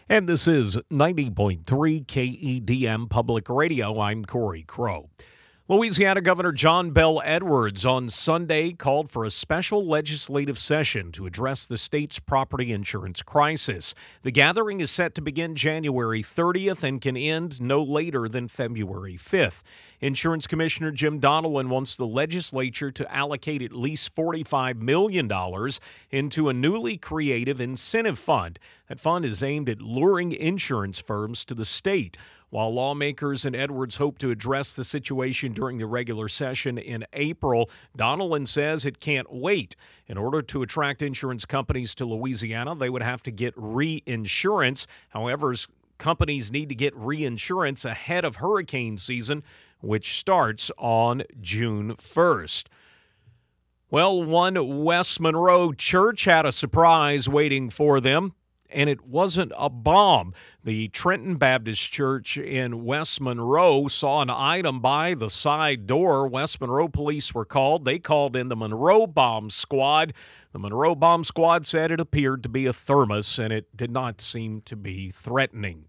And this is 90.3 KEDM Public Radio. I'm Corey Crow. Louisiana Governor John Bel Edwards on Sunday called for a special legislative session to address the state's property insurance crisis. The gathering is set to begin January 30th and can end no later than February 5th. Insurance Commissioner Jim Donelon wants the legislature to allocate at least $45 million into a newly created incentive fund. That fund is aimed at luring insurance firms to the state. While lawmakers in Edwards hope to address the situation during the regular session in April, Donelon says it can't wait. In order to attract insurance companies to Louisiana, they would have to get reinsurance. However, companies need to get reinsurance ahead of hurricane season, which starts on June 1st. Well, one West Monroe church had a surprise waiting for them, and it wasn't a bomb. The Trenton Baptist Church in West Monroe saw an item by the side door. West Monroe police were called. They called in the Monroe Bomb Squad. The Monroe Bomb Squad said it appeared to be a thermos, and it did not seem to be threatening.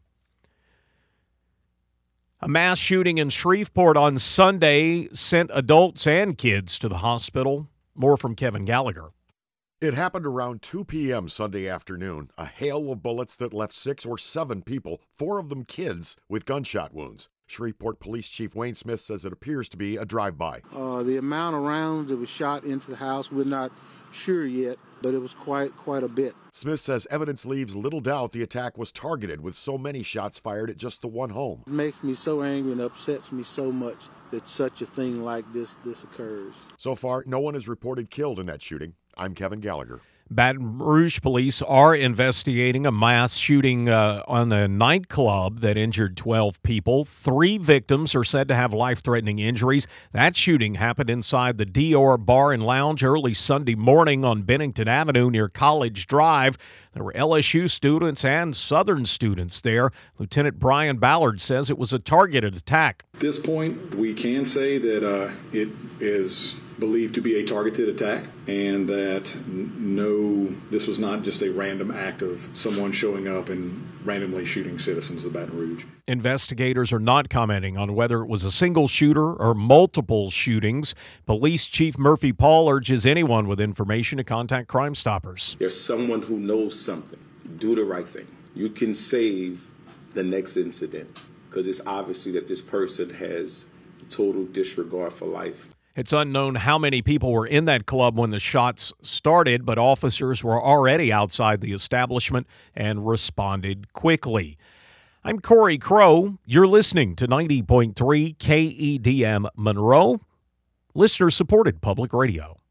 A mass shooting in Shreveport on Sunday sent adults and kids to the hospital. More from Kevin Gallagher. It happened around 2 p.m. Sunday afternoon. A hail of bullets that left 6 or 7 people, 4 of them kids, with gunshot wounds. Shreveport Police Chief Wayne Smith says it appears to be a drive-by. The amount of rounds that was shot into the house, we're not sure yet, but it was quite a bit. Smith says evidence leaves little doubt the attack was targeted with so many shots fired at just the one home. It makes me so angry and upsets me so much that such a thing like this occurs. So far, no one is reported killed in that shooting. I'm Kevin Gallagher. Baton Rouge police are investigating a mass shooting on a nightclub that injured 12 people. 3 victims are said to have life-threatening injuries. That shooting happened inside the Dior Bar and Lounge early Sunday morning on Bennington Avenue near College Drive. There were LSU students and Southern students there. Lieutenant Brian Ballard says it was a targeted attack. At this point, we can say that it is believed to be a targeted attack, and that this was not just a random act of someone showing up and randomly shooting citizens of Baton Rouge. Investigators are not commenting on whether it was a single shooter or multiple shootings. Police Chief Murphy Paul urges anyone with information to contact Crime Stoppers. There's someone who knows something. Do the right thing. You can save the next incident, because it's obviously that this person has total disregard for life. It's unknown how many people were in that club when the shots started, but officers were already outside the establishment and responded quickly. I'm Corey Crow. You're listening to 90.3 KEDM Monroe, listener-supported public radio.